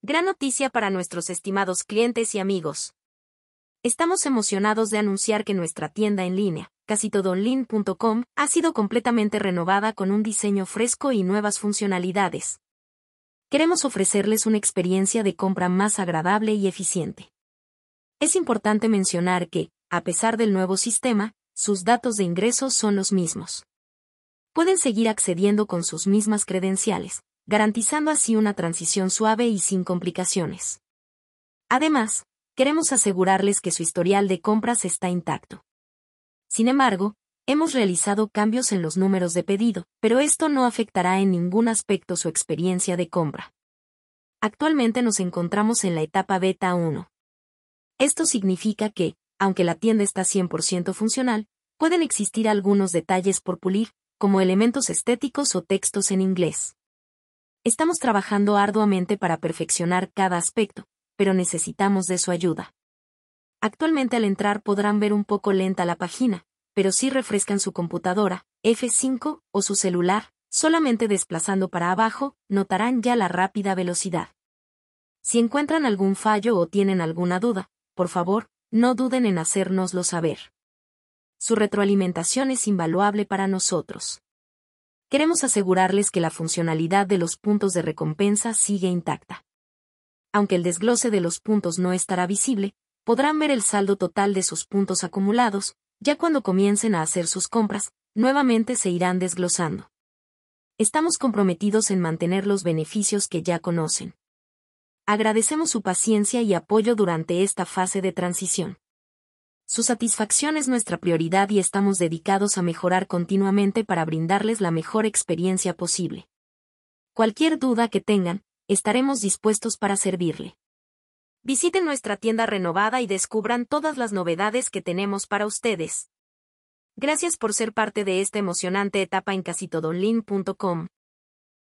Gran noticia para nuestros estimados clientes y amigos. Estamos emocionados de anunciar que nuestra tienda en línea, casitodoonline.com, ha sido completamente renovada con un diseño fresco y nuevas funcionalidades. Queremos ofrecerles una experiencia de compra más agradable y eficiente. Es importante mencionar que, a pesar del nuevo sistema, sus datos de ingresos son los mismos. Pueden seguir accediendo con sus mismas credenciales, garantizando así una transición suave y sin complicaciones. Además, queremos asegurarles que su historial de compras está intacto. Sin embargo, hemos realizado cambios en los números de pedido, pero esto no afectará en ningún aspecto su experiencia de compra. Actualmente nos encontramos en la etapa Beta 1. Esto significa que, aunque la tienda está 100% funcional, pueden existir algunos detalles por pulir, como elementos estéticos o textos en inglés. Estamos trabajando arduamente para perfeccionar cada aspecto, pero necesitamos de su ayuda. Actualmente al entrar podrán ver un poco lenta la página, pero si refrescan su computadora, F5, o su celular, solamente desplazando para abajo, notarán ya la rápida velocidad. Si encuentran algún fallo o tienen alguna duda, por favor, no duden en hacérnoslo saber. Su retroalimentación es invaluable para nosotros. Queremos asegurarles que la funcionalidad de los puntos de recompensa sigue intacta. Aunque el desglose de los puntos no estará visible, podrán ver el saldo total de sus puntos acumulados, ya cuando comiencen a hacer sus compras, nuevamente se irán desglosando. Estamos comprometidos en mantener los beneficios que ya conocen. Agradecemos su paciencia y apoyo durante esta fase de transición. Su satisfacción es nuestra prioridad y estamos dedicados a mejorar continuamente para brindarles la mejor experiencia posible. Cualquier duda que tengan, estaremos dispuestos para servirle. Visiten nuestra tienda renovada y descubran todas las novedades que tenemos para ustedes. Gracias por ser parte de esta emocionante etapa en casitodoonline.com.